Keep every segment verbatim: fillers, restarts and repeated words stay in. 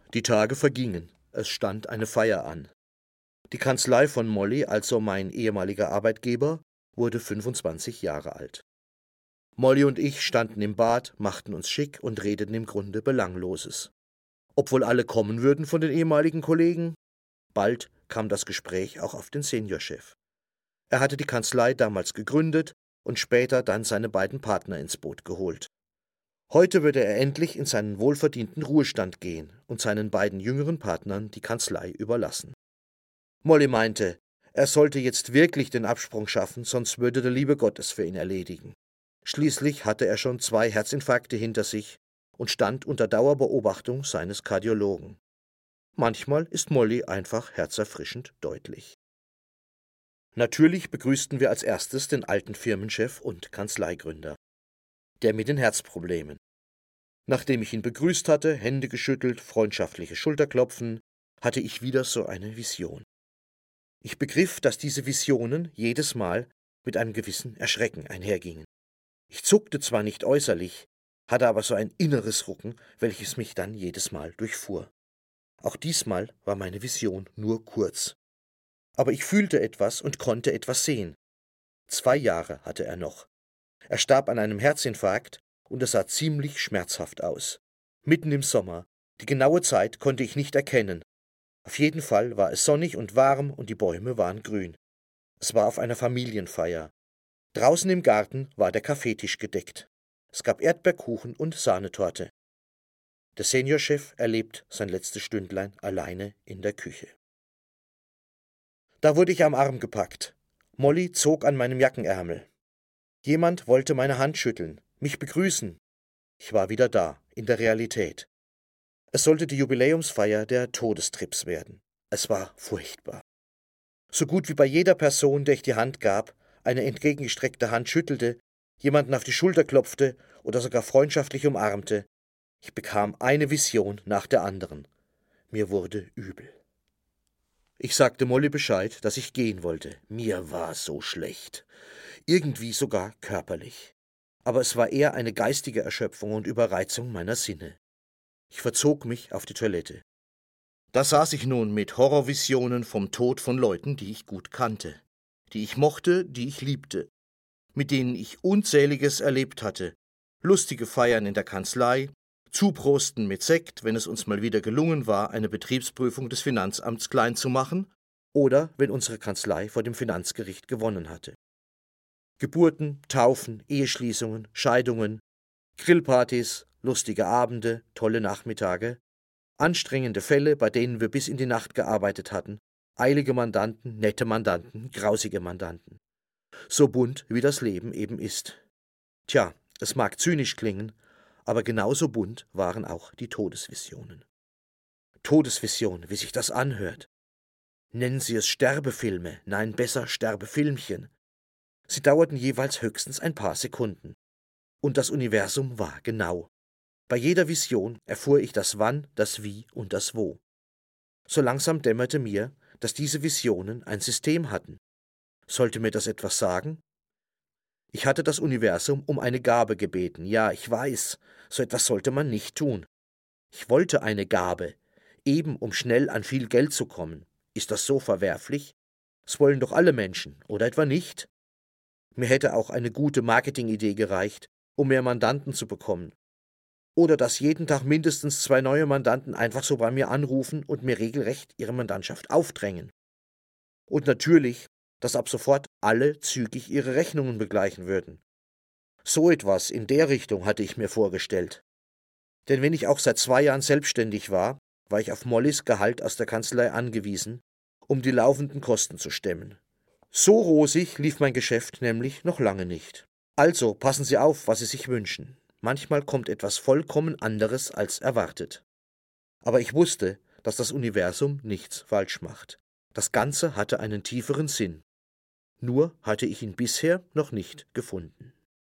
Die Tage vergingen, es stand eine Feier an. Die Kanzlei von Molly, also mein ehemaliger Arbeitgeber, wurde fünfundzwanzig Jahre alt. Molly und ich standen im Bad, machten uns schick und redeten im Grunde Belangloses. Ob wohl alle kommen würden von den ehemaligen Kollegen? Bald kam das Gespräch auch auf den Seniorchef. Er hatte die Kanzlei damals gegründet und später dann seine beiden Partner ins Boot geholt. Heute würde er endlich in seinen wohlverdienten Ruhestand gehen und seinen beiden jüngeren Partnern die Kanzlei überlassen. Molly meinte, er sollte jetzt wirklich den Absprung schaffen, sonst würde der liebe Gott es für ihn erledigen. Schließlich hatte er schon zwei Herzinfarkte hinter sich und stand unter Dauerbeobachtung seines Kardiologen. Manchmal ist Molly einfach herzerfrischend deutlich. Natürlich begrüßten wir als erstes den alten Firmenchef und Kanzleigründer. Der mit den Herzproblemen. Nachdem ich ihn begrüßt hatte, Hände geschüttelt, freundschaftliche Schulterklopfen, hatte ich wieder so eine Vision. Ich begriff, dass diese Visionen jedes Mal mit einem gewissen Erschrecken einhergingen. Ich zuckte zwar nicht äußerlich, hatte aber so ein inneres Rucken, welches mich dann jedes Mal durchfuhr. Auch diesmal war meine Vision nur kurz. Aber ich fühlte etwas und konnte etwas sehen. Zwei Jahre hatte er noch. Er starb an einem Herzinfarkt und es sah ziemlich schmerzhaft aus. Mitten im Sommer. Die genaue Zeit konnte ich nicht erkennen. Auf jeden Fall war es sonnig und warm und die Bäume waren grün. Es war auf einer Familienfeier. Draußen im Garten war der Kaffeetisch gedeckt. Es gab Erdbeerkuchen und Sahnetorte. Der Seniorchef erlebt sein letztes Stündlein alleine in der Küche. Da wurde ich am Arm gepackt. Molly zog an meinem Jackenärmel. Jemand wollte meine Hand schütteln, mich begrüßen. Ich war wieder da, in der Realität. Es sollte die Jubiläumsfeier der Todestrips werden. Es war furchtbar. So gut wie bei jeder Person, der ich die Hand gab, eine entgegengestreckte Hand schüttelte, jemanden auf die Schulter klopfte oder sogar freundschaftlich umarmte, ich bekam eine Vision nach der anderen. Mir wurde übel. Ich sagte Molly Bescheid, dass ich gehen wollte. Mir war so schlecht. Irgendwie sogar körperlich. Aber es war eher eine geistige Erschöpfung und Überreizung meiner Sinne. Ich verzog mich auf die Toilette. Da saß ich nun mit Horrorvisionen vom Tod von Leuten, die ich gut kannte, die ich mochte, die ich liebte, mit denen ich Unzähliges erlebt hatte, lustige Feiern in der Kanzlei, Zuprosten mit Sekt, wenn es uns mal wieder gelungen war, eine Betriebsprüfung des Finanzamts klein zu machen, oder wenn unsere Kanzlei vor dem Finanzgericht gewonnen hatte. Geburten, Taufen, Eheschließungen, Scheidungen, Grillpartys, lustige Abende, tolle Nachmittage, anstrengende Fälle, bei denen wir bis in die Nacht gearbeitet hatten, eilige Mandanten, nette Mandanten, grausige Mandanten. So bunt, wie das Leben eben ist. Tja, es mag zynisch klingen, aber genauso bunt waren auch die Todesvisionen. Todesvision, wie sich das anhört. Nennen Sie es Sterbefilme, nein, besser Sterbefilmchen. Sie dauerten jeweils höchstens ein paar Sekunden. Und das Universum war genau. Bei jeder Vision erfuhr ich das Wann, das Wie und das Wo. So langsam dämmerte mir, dass diese Visionen ein System hatten. Sollte mir das etwas sagen? Ich hatte das Universum um eine Gabe gebeten. Ja, ich weiß, so etwas sollte man nicht tun. Ich wollte eine Gabe, eben um schnell an viel Geld zu kommen. Ist das so verwerflich? Das wollen doch alle Menschen, oder etwa nicht? Mir hätte auch eine gute Marketingidee gereicht, um mehr Mandanten zu bekommen. Oder dass jeden Tag mindestens zwei neue Mandanten einfach so bei mir anrufen und mir regelrecht ihre Mandantschaft aufdrängen. Und natürlich, dass ab sofort alle zügig ihre Rechnungen begleichen würden. So etwas in der Richtung hatte ich mir vorgestellt. Denn wenn ich auch seit zwei Jahren selbstständig war, war ich auf Mollys Gehalt aus der Kanzlei angewiesen, um die laufenden Kosten zu stemmen. So rosig lief mein Geschäft nämlich noch lange nicht. Also passen Sie auf, was Sie sich wünschen. Manchmal kommt etwas vollkommen anderes als erwartet. Aber ich wusste, dass das Universum nichts falsch macht. Das Ganze hatte einen tieferen Sinn. Nur hatte ich ihn bisher noch nicht gefunden.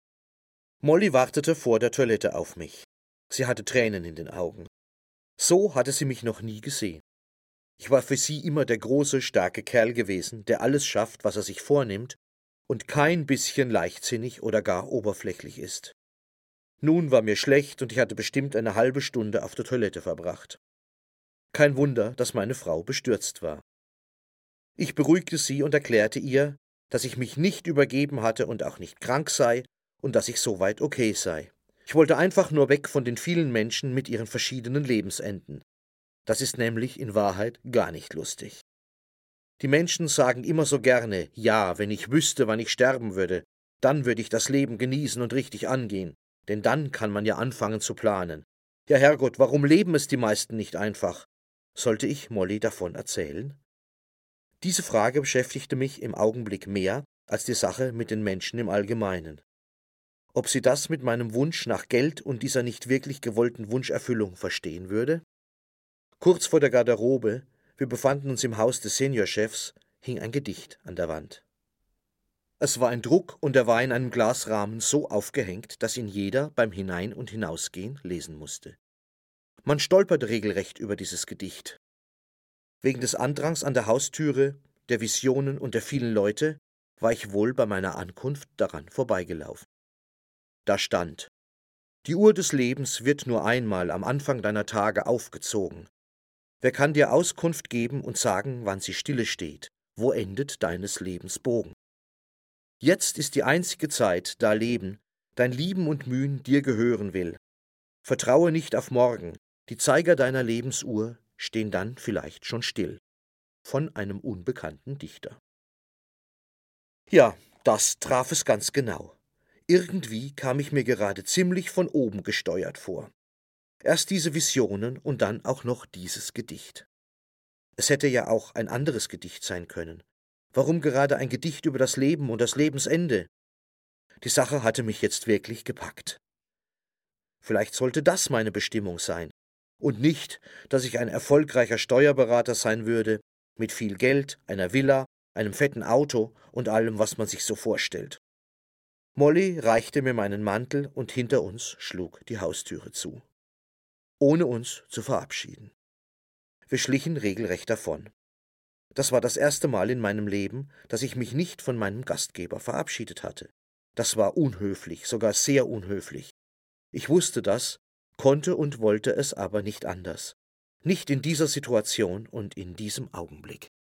Molly wartete vor der Toilette auf mich. Sie hatte Tränen in den Augen. So hatte sie mich noch nie gesehen. Ich war für sie immer der große, starke Kerl gewesen, der alles schafft, was er sich vornimmt, und kein bisschen leichtsinnig oder gar oberflächlich ist. Nun war mir schlecht und ich hatte bestimmt eine halbe Stunde auf der Toilette verbracht. Kein Wunder, dass meine Frau bestürzt war. Ich beruhigte sie und erklärte ihr, dass ich mich nicht übergeben hatte und auch nicht krank sei und dass ich soweit okay sei. Ich wollte einfach nur weg von den vielen Menschen mit ihren verschiedenen Lebensenden. Das ist nämlich in Wahrheit gar nicht lustig. Die Menschen sagen immer so gerne, ja, wenn ich wüsste, wann ich sterben würde, dann würde ich das Leben genießen und richtig angehen, denn dann kann man ja anfangen zu planen. Ja, Herrgott, warum leben es die meisten nicht einfach? Sollte ich Molly davon erzählen? Diese Frage beschäftigte mich im Augenblick mehr als die Sache mit den Menschen im Allgemeinen. Ob sie das mit meinem Wunsch nach Geld und dieser nicht wirklich gewollten Wunscherfüllung verstehen würde? Kurz vor der Garderobe, wir befanden uns im Haus des Seniorchefs, hing ein Gedicht an der Wand. Es war ein Druck und er war in einem Glasrahmen so aufgehängt, dass ihn jeder beim Hinein- und Hinausgehen lesen musste. Man stolperte regelrecht über dieses Gedicht. Wegen des Andrangs an der Haustüre, der Visionen und der vielen Leute war ich wohl bei meiner Ankunft daran vorbeigelaufen. Da stand: Die Uhr des Lebens wird nur einmal am Anfang deiner Tage aufgezogen. Wer kann dir Auskunft geben und sagen, wann sie stille steht? Wo endet deines Lebens Bogen? Jetzt ist die einzige Zeit, da Leben, dein Lieben und Mühen dir gehören will. Vertraue nicht auf morgen, die Zeiger deiner Lebensuhr stehen dann vielleicht schon still. Von einem unbekannten Dichter. Ja, das traf es ganz genau. Irgendwie kam ich mir gerade ziemlich von oben gesteuert vor. Erst diese Visionen und dann auch noch dieses Gedicht. Es hätte ja auch ein anderes Gedicht sein können. Warum gerade ein Gedicht über das Leben und das Lebensende? Die Sache hatte mich jetzt wirklich gepackt. Vielleicht sollte das meine Bestimmung sein. Und nicht, dass ich ein erfolgreicher Steuerberater sein würde, mit viel Geld, einer Villa, einem fetten Auto und allem, was man sich so vorstellt. Molly reichte mir meinen Mantel und hinter uns schlug die Haustüre zu, ohne uns zu verabschieden. Wir schlichen regelrecht davon. Das war das erste Mal in meinem Leben, dass ich mich nicht von meinem Gastgeber verabschiedet hatte. Das war unhöflich, sogar sehr unhöflich. Ich wusste das, konnte und wollte es aber nicht anders. Nicht in dieser Situation und in diesem Augenblick.